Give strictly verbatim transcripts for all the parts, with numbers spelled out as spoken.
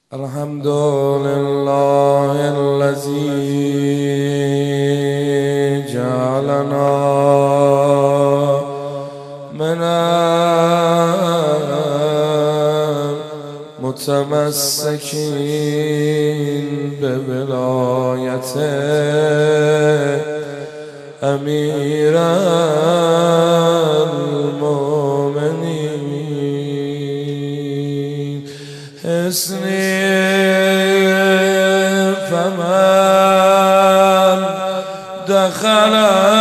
الحمد لله الذي جعلنا من المتمسكين بولاية أمير المؤمنين حسني فمن دخل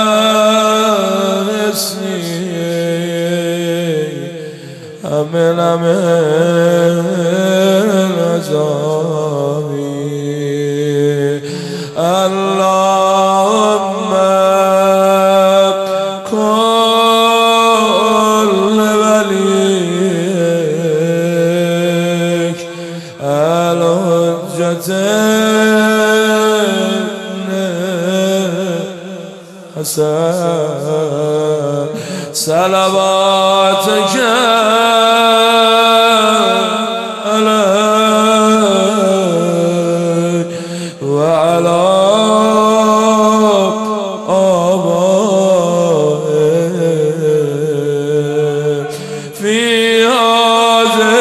حسني أمن من عذابي اللهم كل وليك الحجة حسن صلواتك عليه وعلى آبائه في هذه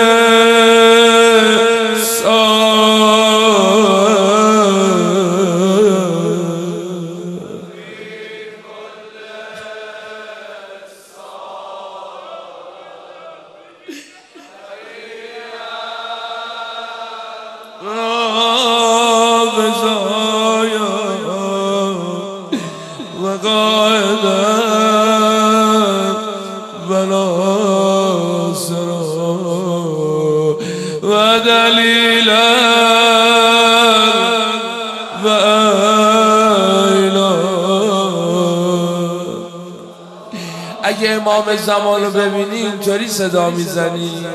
بزايا وقائدا وناصرا ودليلا وآيلا. اگه امام زمان رو ببینی اینطوری صدا میزنی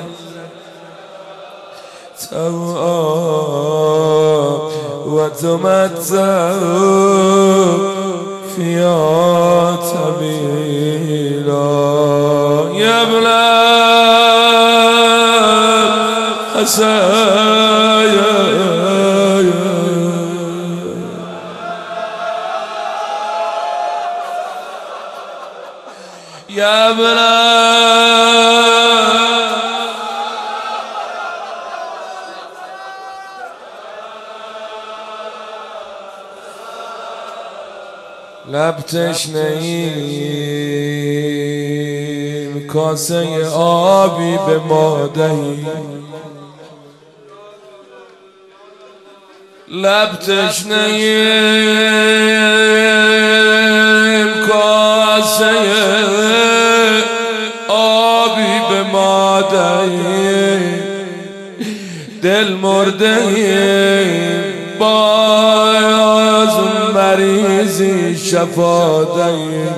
وتمتعوا فيها طويلا يا ابن الحسن يا ابن لب تشنه‌ایم کاسه آبی به ما دهی لب تشنه‌ایم کاسه آبی به ما دهی دل مرده‌ایم باز مریضی شفا دهی.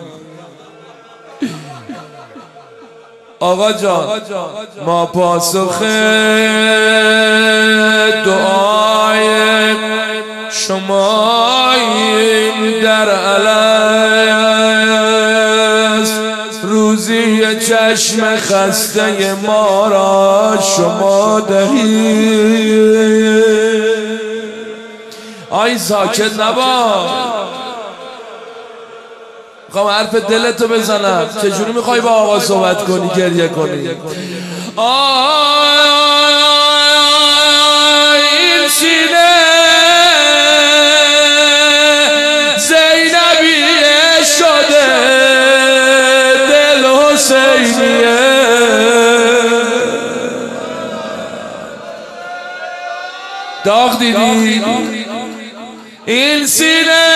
آقا جان ما پاسخ دعای شماییم در الست روزی چشم خسته ما را شما دهی. آی ساکت نباش میخوام حرف دلتو بزنم. چجوری میخوای با آقا صحبت کنی گریه کنی؟ آی این سینه زینبیه شده دل حسینیه داغ دیدی؟ این سینه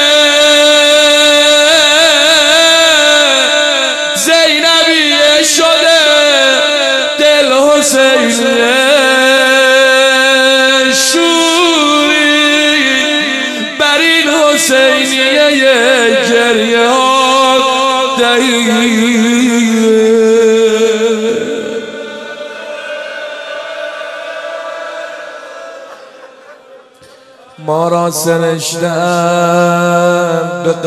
زینبیه شده دل حسینیه شوری بر این حسینیه گریه ها دهی. ما را سرشتن به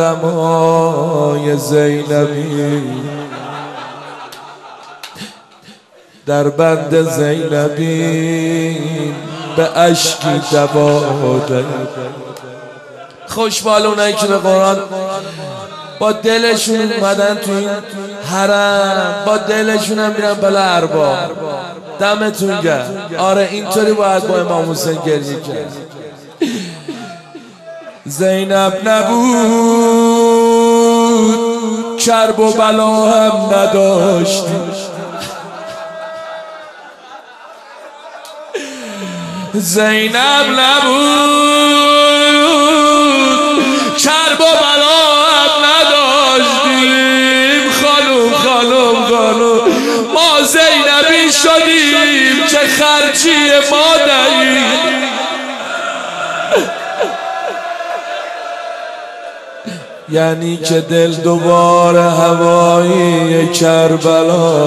غمهای زینبی در بند زینبی به اشکی دواده. خوشبال اونایی که به قرآن با دلشون اومدن تو این حرم، با دلشون هم میرن بلا ارباب. دمتون گرم. آره اینطوری باید با امام حسین گریه کرد. زینب نبود کرب و بلا هم نداشتی، زینب نبود کرب و بلا هم نداشتیم. خانم خانم خانم ما زینبی شدیم چه خرچی مادری. یعنی که دل دوباره هوایی کربلا،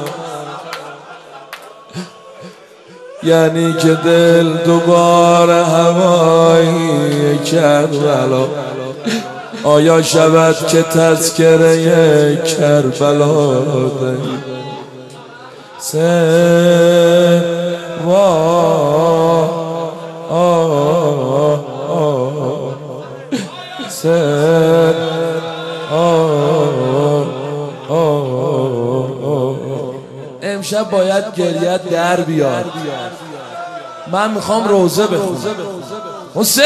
یعنی که دل دوباره هوایی کربلا. آیا شود که تذکره کربلا دهی سه وا سه امشب باید گریت در بیاد. من میخوام روزه بخونم. حسین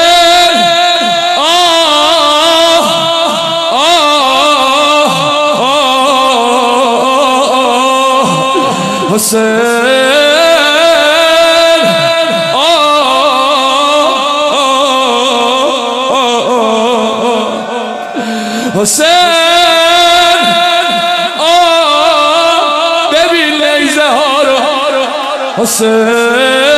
حسین حسین ببین نیزه ها رو حسین